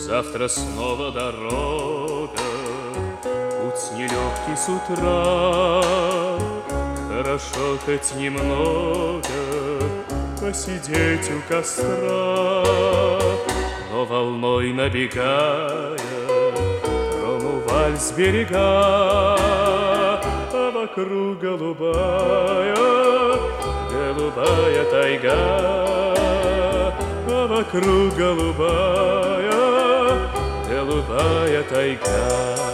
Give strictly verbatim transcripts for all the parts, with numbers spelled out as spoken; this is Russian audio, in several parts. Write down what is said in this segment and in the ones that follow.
Завтра снова дорога, путь нелегкий с утра. Хорошо хоть немного посидеть у костра, но волной набегая, грому вальс берега, а вокруг голубая, голубая тайга, а вокруг голубая, голубая тайга.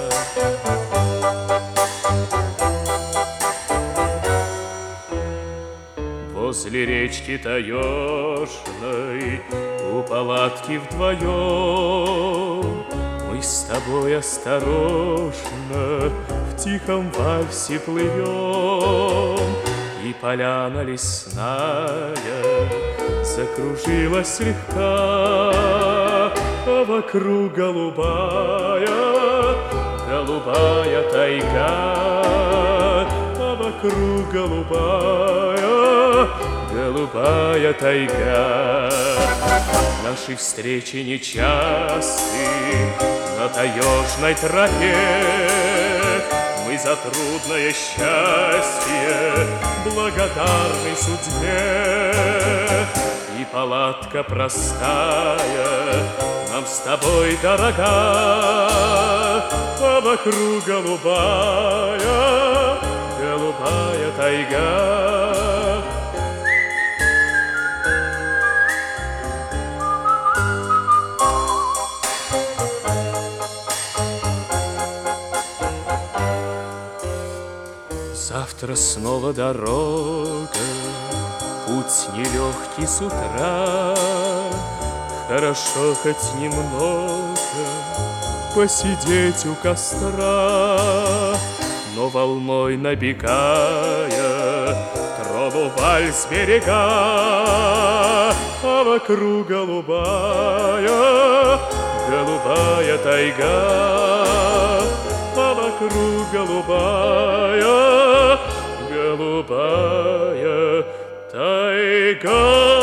Возле речки таежной, у палатки вдвоем, мы с тобой осторожно в тихом вальсе плывем. И поляна лесная закружилась слегка, а вокруг голубая, голубая тайга, а вокруг голубая, голубая тайга. Наши встречи нечасты на таежной тропе, мы за трудное счастье благодарны судьбе. И палатка простая нам с тобой дорога, а вокруг голубая, голубая тайга. Завтра снова дорога, путь нелегкий с утра. Хорошо хоть немного посидеть у костра, но волной набегая, трону вальс берега, а вокруг голубая, голубая тайга, а вокруг голубая, голубая тайга.